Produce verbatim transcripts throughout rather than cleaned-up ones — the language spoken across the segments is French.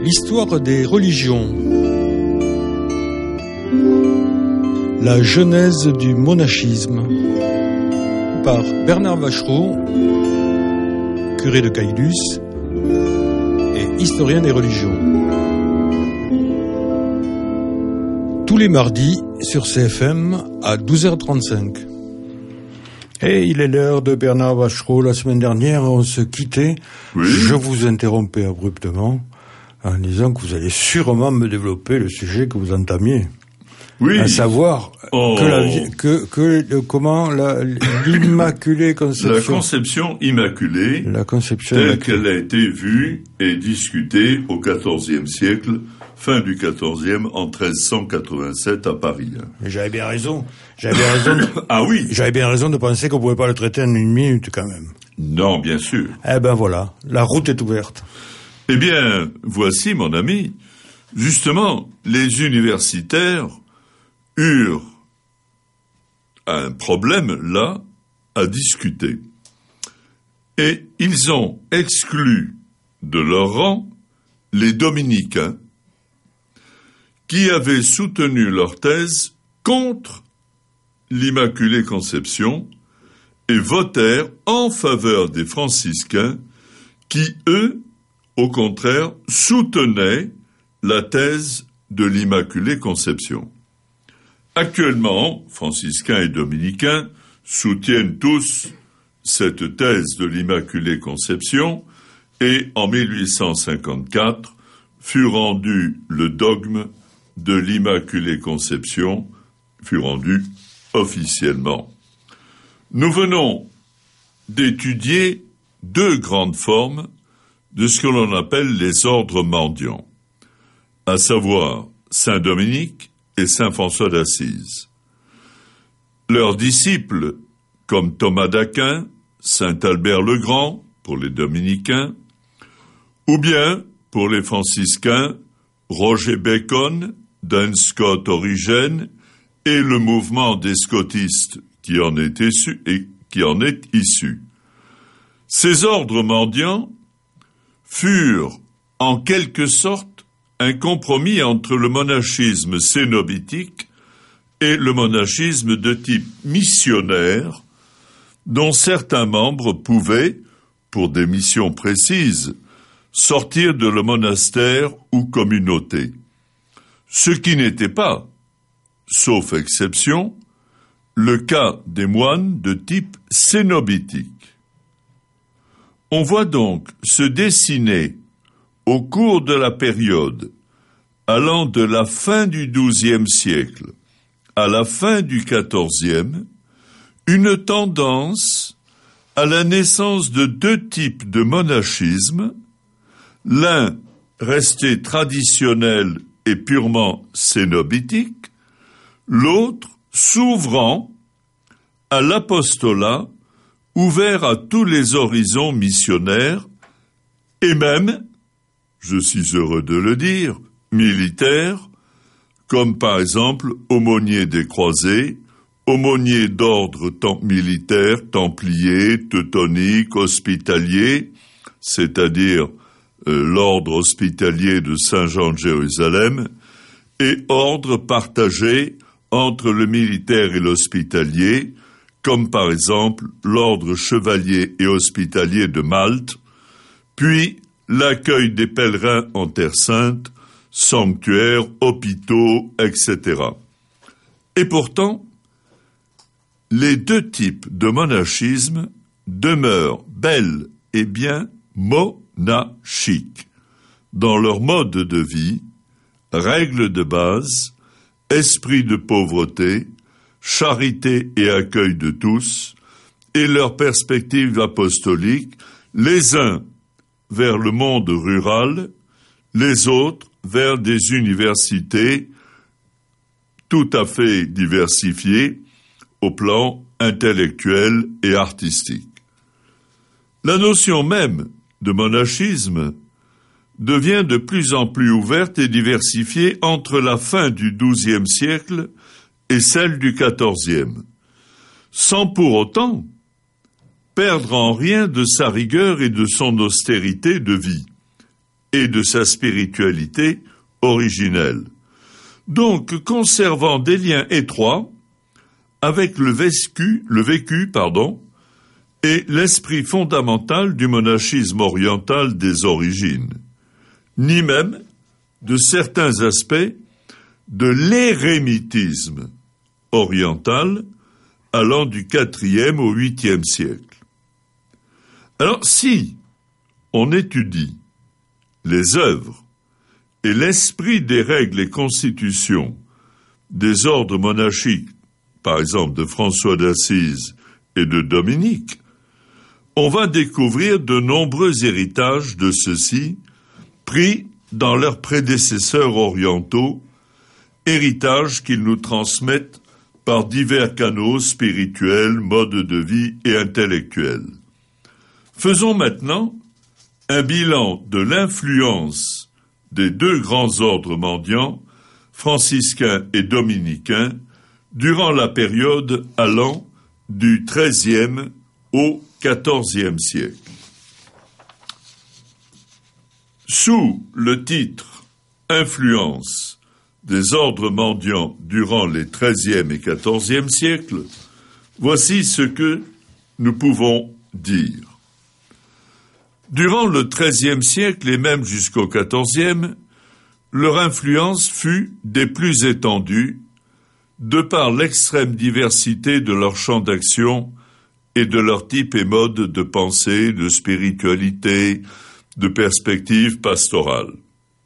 L'histoire des religions. La genèse du monachisme. Par Bernard Vachereau, curé de Caylus et historien des religions. Tous les mardis sur C F M à douze heures trente-cinq. Et il est l'heure de Bernard Vachereau. La semaine dernière, on se quittait. Oui. Je vous interrompais abruptement en disant que vous allez sûrement me développer le sujet que vous entamiez. Oui. À savoir oh. que, la, que, que comment la, l'immaculée conception... La conception immaculée, la conception telle immaculée. qu'elle a été vue et discutée au quatorzième siècle, fin du quatorzième, en treize cent quatre-vingt-sept à Paris. Mais j'avais bien raison. J'avais bien raison. De, ah oui. J'avais bien raison de penser qu'on pouvait pas le traiter en une minute quand même. Non, bien sûr. Eh ben voilà, la route est ouverte. Eh bien, voici, mon ami, justement, les universitaires eurent un problème là à discuter. Et ils ont exclu de leur rang les dominicains qui avaient soutenu leur thèse contre l'Immaculée Conception et votèrent en faveur des franciscains qui, eux, au contraire, soutenaient la thèse de l'Immaculée Conception. Actuellement, franciscains et dominicains soutiennent tous cette thèse de l'Immaculée Conception et en mille huit cent cinquante-quatre fut rendu le dogme de l'Immaculée Conception, fut rendu officiellement. Nous venons d'étudier deux grandes formes de ce que l'on appelle les ordres mendiants, à savoir Saint-Dominique et Saint-François d'Assise. Leurs disciples, comme Thomas d'Aquin, Saint-Albert le Grand, pour les dominicains, ou bien, pour les franciscains, Roger Bacon, Duns Scott Origène, et le mouvement des scotistes qui en est issu, et qui en est issu. Ces ordres mendiants furent, en quelque sorte, un compromis entre le monachisme cénobitique et le monachisme de type missionnaire, dont certains membres pouvaient, pour des missions précises, sortir de le monastère ou communauté. Ce qui n'était pas, sauf exception, le cas des moines de type cénobitique. On voit donc se dessiner au cours de la période allant de la fin du douzième siècle à la fin du quatorzième, une tendance à la naissance de deux types de monachisme, l'un resté traditionnel et purement cénobitique, l'autre s'ouvrant à l'apostolat ouvert à tous les horizons missionnaires et même, je suis heureux de le dire, militaires, comme par exemple aumônier des croisés, aumônier d'ordre tem- militaire, templier, teutonique, hospitalier, c'est-à-dire euh, l'ordre hospitalier de Saint-Jean de Jérusalem, et ordre partagé entre le militaire et l'hospitalier, comme par exemple l'ordre chevalier et hospitalier de Malte, puis l'accueil des pèlerins en Terre Sainte, sanctuaires, hôpitaux, et cetera. Et pourtant, les deux types de monachisme demeurent bel et bien monachiques dans leur mode de vie, règles de base, esprit de pauvreté, charité et accueil de tous, et leur perspective apostolique, les uns vers le monde rural, les autres vers des universités tout à fait diversifiées au plan intellectuel et artistique. La notion même de monachisme devient de plus en plus ouverte et diversifiée entre la fin du douzième siècle et celle du quatorzième, sans pour autant perdre en rien de sa rigueur et de son austérité de vie. et de sa spiritualité originelle. Donc, conservant des liens étroits avec le vécu, le vécu, pardon, et l'esprit fondamental du monachisme oriental des origines, ni même de certains aspects de l'érémitisme oriental allant du quatrième au huitième siècle. Alors, si on étudie les œuvres et l'esprit des règles et constitutions des ordres monachiques, par exemple de François d'Assise et de Dominique, on va découvrir de nombreux héritages de ceux-ci pris dans leurs prédécesseurs orientaux, héritages qu'ils nous transmettent par divers canaux spirituels, modes de vie et intellectuels. Faisons maintenant un bilan de l'influence des deux grands ordres mendiants, franciscains et dominicains, durant la période allant du treizième au quatorzième siècle. Sous le titre « Influence des ordres mendiants durant les treizième et quatorzième siècles », voici ce que nous pouvons dire. Durant le treizième siècle et même jusqu'au quatorzième, leur influence fut des plus étendues de par l'extrême diversité de leur champ d'action et de leur type et mode de pensée, de spiritualité, de perspective pastorale.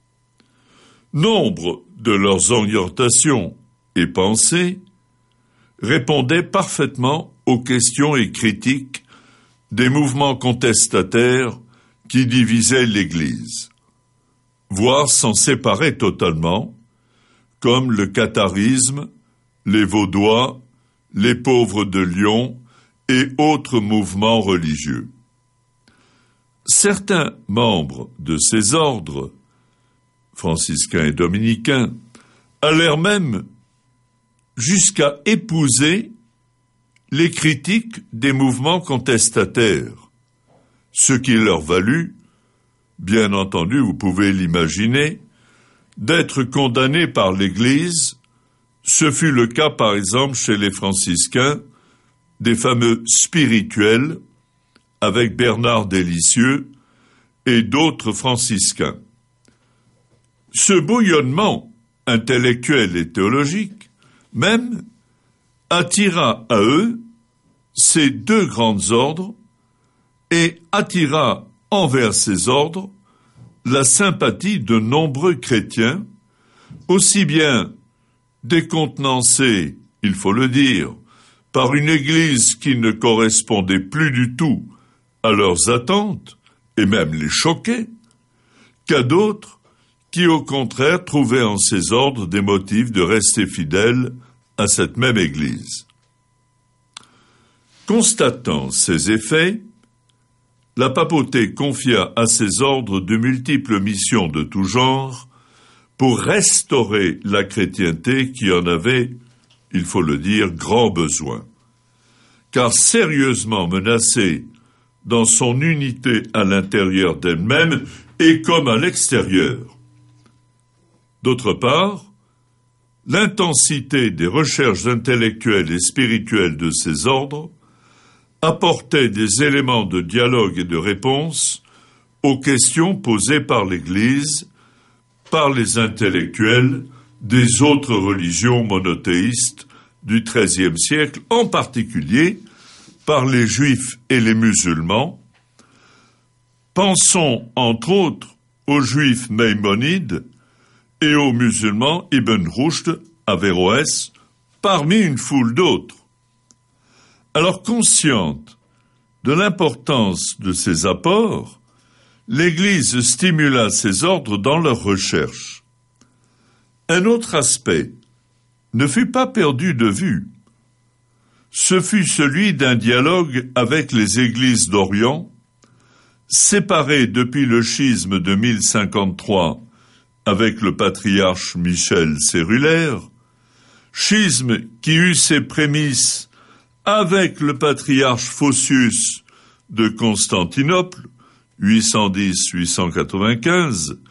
Nombre de leurs orientations et pensées répondaient parfaitement aux questions et critiques des mouvements contestataires qui divisaient l'Église, voire s'en séparaient totalement, comme le catharisme, les Vaudois, les pauvres de Lyon et autres mouvements religieux. Certains membres de ces ordres, franciscains et dominicains, allèrent même jusqu'à épouser les critiques des mouvements contestataires, ce qui leur valut, bien entendu, vous pouvez l'imaginer, d'être condamnés par l'Église. Ce fut le cas, par exemple, chez les franciscains, des fameux spirituels, avec Bernard Délicieux et d'autres franciscains. Ce bouillonnement intellectuel et théologique, même, attira à eux ces deux grands ordres et attira envers ces ordres la sympathie de nombreux chrétiens, aussi bien décontenancés, il faut le dire, par une Église qui ne correspondait plus du tout à leurs attentes, et même les choquait, qu'à d'autres qui, au contraire, trouvaient en ces ordres des motifs de rester fidèles à cette même Église. Constatant ces effets, la papauté confia à ces ordres de multiples missions de tout genre pour restaurer la chrétienté qui en avait, il faut le dire, grand besoin, car sérieusement menacée dans son unité à l'intérieur d'elle-même et comme à l'extérieur. D'autre part, l'intensité des recherches intellectuelles et spirituelles de ces ordres apportait des éléments de dialogue et de réponse aux questions posées par l'Église, par les intellectuels des autres religions monothéistes du treizième siècle, en particulier par les Juifs et les musulmans. Pensons entre autres aux Juifs maïmonides et aux musulmans Ibn Rushd, Averroès, parmi une foule d'autres. Alors, consciente de l'importance de ces apports, l'Église stimula ces ordres dans leurs recherches. Un autre aspect ne fut pas perdu de vue. Ce fut celui d'un dialogue avec les églises d'Orient, séparées depuis le schisme de mille cinquante-trois avec le patriarche Michel Cérulaire, schisme qui eut ses prémices avec le patriarche Photius de Constantinople, huit cent dix à huit cent quatre-vingt-quinze,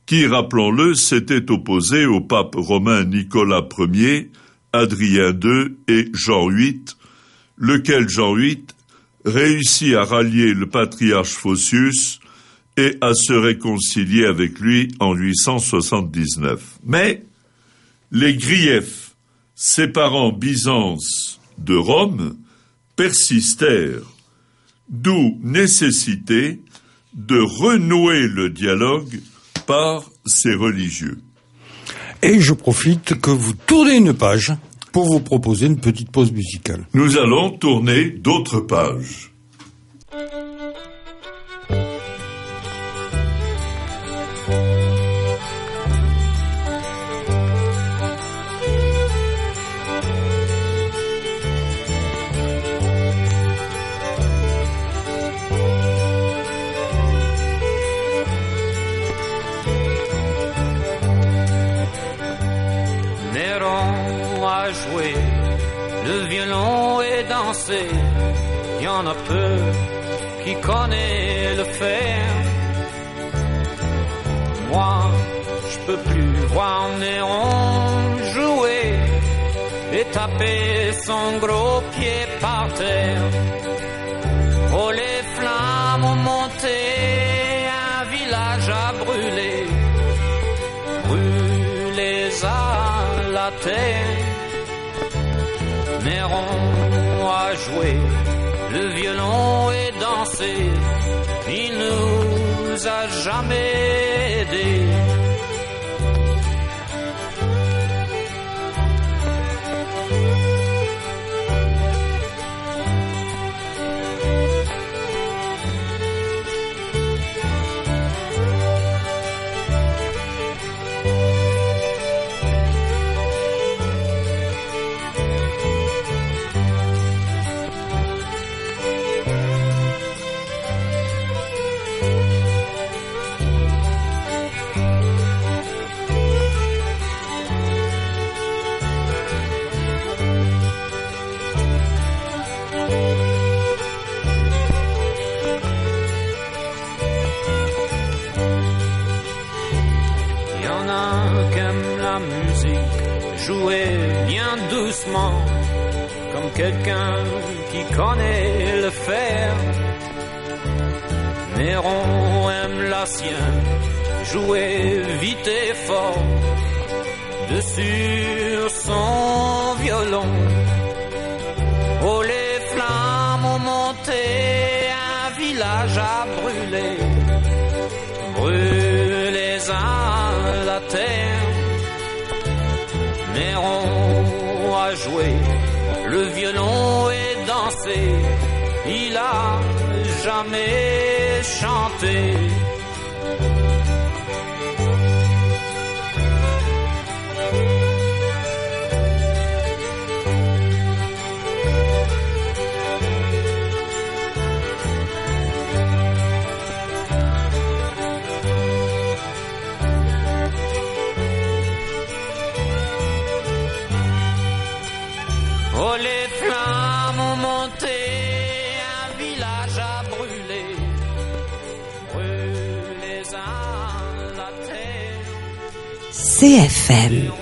qui, rappelons-le, s'était opposé au pape romain Nicolas Ier, Adrien deux et Jean huit, lequel Jean huit réussit à rallier le patriarche Photius et à se réconcilier avec lui en huit cent soixante-dix-neuf. Mais les griefs séparant Byzance de Rome persistèrent, d'où nécessité de renouer le dialogue par ces religieux. Et je profite que vous tournez une page pour vous proposer une petite pause musicale. Nous allons tourner d'autres pages. Il y en a peu qui connaissent le faire. Moi, je peux plus voir Néron jouer et taper son gros pied par terre. Oh, les flammes ont monté, un village a brûlé, brûlés à la terre. Néron a joué le violon et dansé, il nous a jamais aidés. Jouer bien doucement, comme quelqu'un qui connaît le faire. Néron aime la sienne, jouer vite et fort, dessus son violon. Oh, les flammes ont monté, un village a brûlé, brûlés à la terre. Néron a joué le violon et dansé, il a jamais chanté. Oh, les flammes ont monté, un village a brûlé, brûlés à la terre. C F M.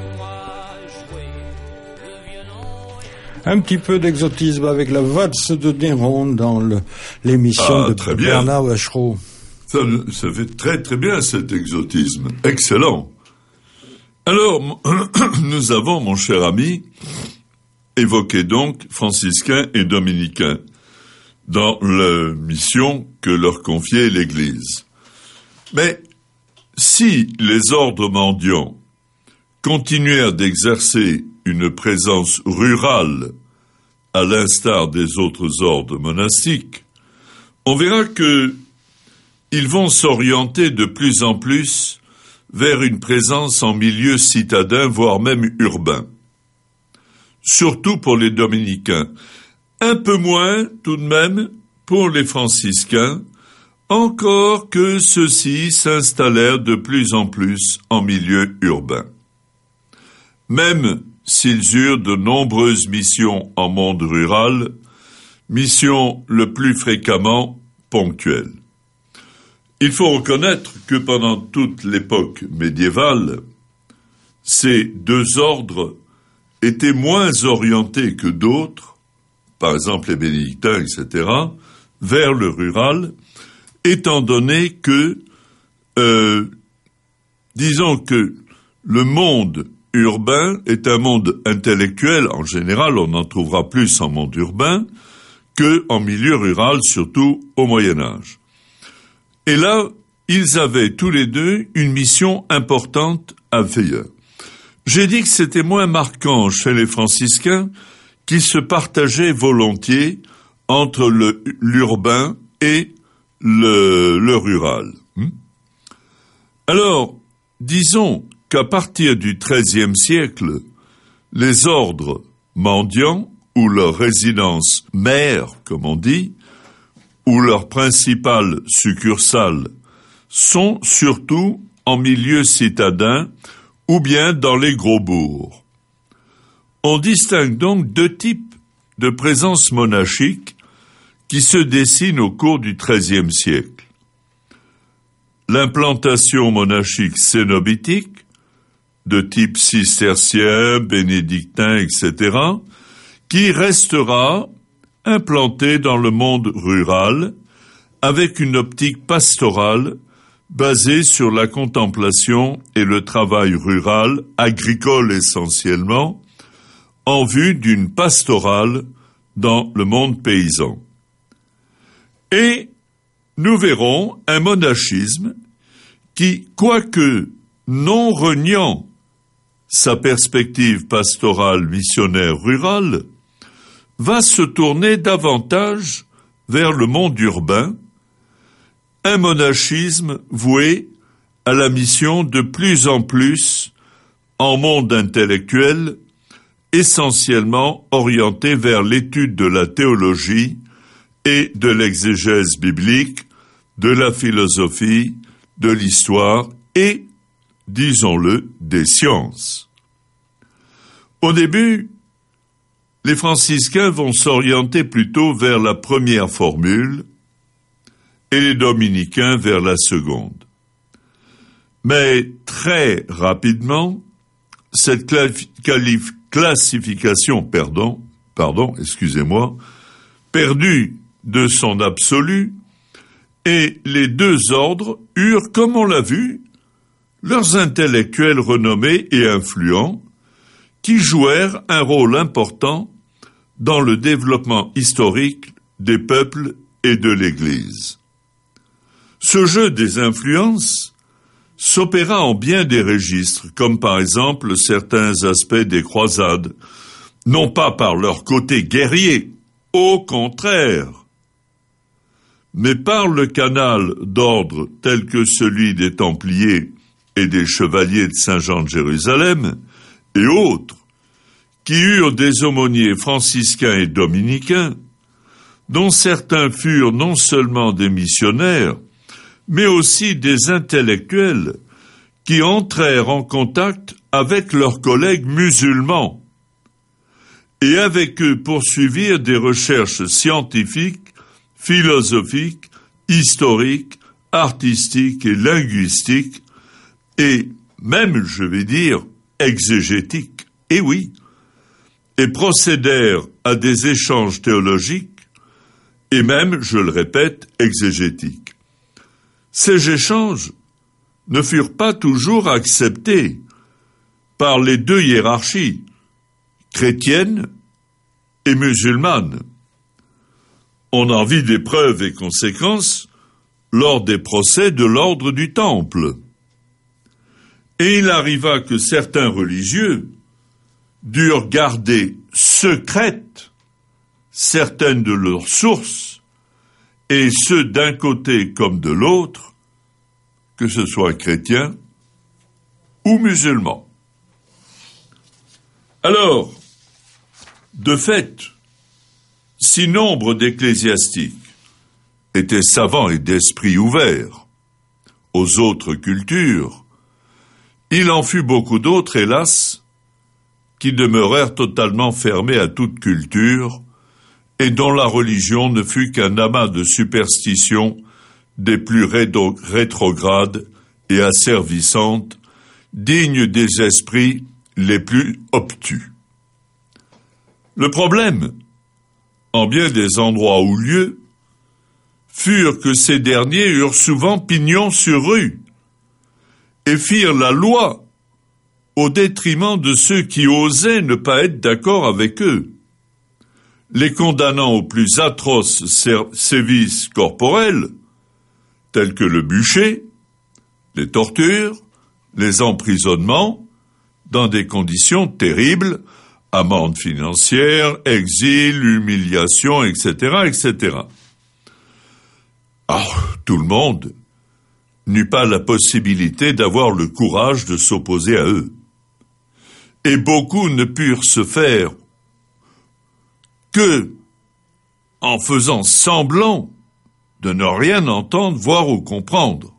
Un petit peu d'exotisme avec la valse de Néron dans le, l'émission ah, de Bernard Vachereau. Ça, ça fait très très bien cet exotisme, excellent. Alors, nous avons, mon cher ami, évoqué donc franciscains et dominicains dans la mission que leur confiait l'Église. Mais si les ordres mendiants continuèrent d'exercer une présence rurale à l'instar des autres ordres monastiques, on verra que ils vont s'orienter de plus en plus vers une présence en milieu citadin, voire même urbain. Surtout pour les dominicains, un peu moins tout de même pour les franciscains, encore que ceux-ci s'installèrent de plus en plus en milieu urbain. Même s'ils eurent de nombreuses missions en monde rural, missions le plus fréquemment ponctuelles. Il faut reconnaître que pendant toute l'époque médiévale, ces deux ordres étaient moins orientés que d'autres, par exemple les bénédictins, et cetera, vers le rural, étant donné que, euh, disons que le monde urbain est un monde intellectuel, en général, on en trouvera plus en monde urbain, qu'en milieu rural, surtout au Moyen-Âge. Et là, ils avaient tous les deux une mission importante à faire. J'ai dit que c'était moins marquant chez les franciscains, qui se partageaient volontiers entre le, l'urbain et le, le rural. Alors, disons qu'à partir du treizième siècle, les ordres mendiants, ou leur résidence mère, comme on dit, ou leur principale succursale, sont surtout en milieu citadin ou bien dans les gros bourgs. On distingue donc deux types de présence monachique qui se dessinent au cours du treizième siècle. L'implantation monachique cénobitique, de type cistercien, bénédictin, et cetera, qui restera implantée dans le monde rural avec une optique pastorale basée sur la contemplation et le travail rural, agricole essentiellement, en vue d'une pastorale dans le monde paysan. Et nous verrons un monachisme qui, quoique non reniant sa perspective pastorale missionnaire rurale, va se tourner davantage vers le monde urbain, un monachisme voué à la mission de plus en plus en monde intellectuel, essentiellement orienté vers l'étude de la théologie et de l'exégèse biblique, de la philosophie, de l'histoire et, disons-le, des sciences. Au début, les franciscains vont s'orienter plutôt vers la première formule et les dominicains vers la seconde. Mais très rapidement, cette classi- classification, pardon, pardon, excusez-moi, perdue de son absolu, et les deux ordres eurent, comme on l'a vu, leurs intellectuels renommés et influents, qui jouèrent un rôle important dans le développement historique des peuples et de l'Église. Ce jeu des influences s'opéra en bien des registres, comme par exemple certains aspects des croisades, non pas par leur côté guerrier, au contraire, mais par le canal d'ordre tel que celui des Templiers et des Chevaliers de Saint-Jean de Jérusalem, et autres, qui eurent des aumôniers franciscains et dominicains, dont certains furent non seulement des missionnaires, mais aussi des intellectuels qui entrèrent en contact avec leurs collègues musulmans et avec eux poursuivirent des recherches scientifiques, philosophiques, historiques, artistiques et linguistiques, et même, je vais dire, exégétiques. Et oui, et procédèrent à des échanges théologiques et même, je le répète, exégétiques. Ces échanges ne furent pas toujours acceptés par les deux hiérarchies, chrétienne et musulmane. On en vit des preuves et conséquences lors des procès de l'ordre du Temple. Et il arriva que certains religieux durent garder secrètes certaines de leurs sources, et ce d'un côté comme de l'autre, que ce soit chrétien ou musulman. Alors, de fait, si nombre d'ecclésiastiques étaient savants et d'esprit ouvert aux autres cultures, il en fut beaucoup d'autres, hélas, qui demeurèrent totalement fermés à toute culture et dont la religion ne fut qu'un amas de superstitions des plus rédo- rétrogrades et asservissantes, dignes des esprits les plus obtus. Le problème, en bien des endroits ou lieux, furent que ces derniers eurent souvent pignon sur rue et firent la loi au détriment de ceux qui osaient ne pas être d'accord avec eux, les condamnant aux plus atroces sévices corporels, tels que le bûcher, les tortures, les emprisonnements, dans des conditions terribles, amende financière, exil, humiliation, et cetera, et cetera. Ah, tout le monde n'eut pas la possibilité d'avoir le courage de s'opposer à eux. Et beaucoup ne purent se faire que en faisant semblant de ne rien entendre, voir ou comprendre.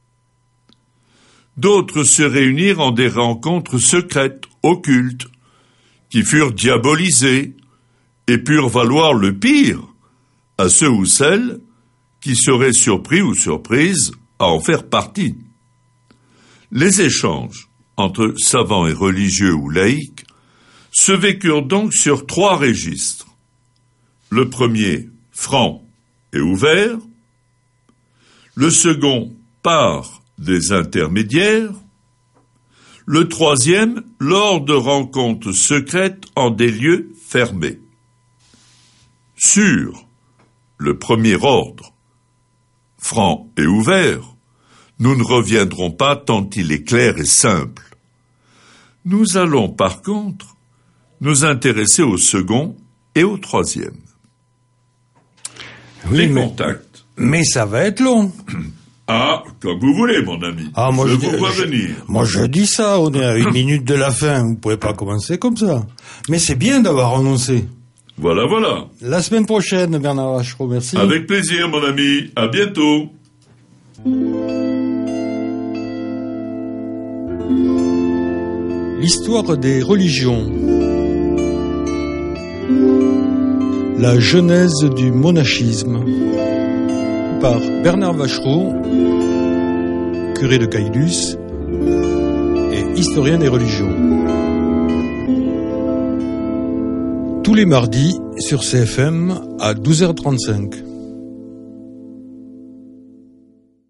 D'autres se réunirent en des rencontres secrètes, occultes, qui furent diabolisées et purent valoir le pire à ceux ou celles qui seraient surpris ou surprises à en faire partie. Les échanges entre savants et religieux ou laïcs se vécurent donc sur trois registres. Le premier, franc et ouvert. Le second, par des intermédiaires. Le troisième, lors de rencontres secrètes en des lieux fermés. Sur le premier ordre, franc et ouvert, nous ne reviendrons pas tant il est clair et simple. Nous allons par contre nous intéresser au second et au troisième. Oui, Les mais, contacts. Mais ça va être long. Ah, comme vous voulez, mon ami. Ah, moi, je, je vous vois je, venir. Moi, je dis ça, on est à une minute de la fin, vous pouvez pas commencer comme ça. Mais c'est bien d'avoir renoncé. Voilà, voilà. La semaine prochaine, Bernard Vachereau, merci. Avec plaisir, mon ami. À bientôt. L'histoire des religions. La genèse du monachisme. Par Bernard Vachereau, curé de Caylus et historien des religions. Tous les mardis sur C F M à douze heures trente-cinq.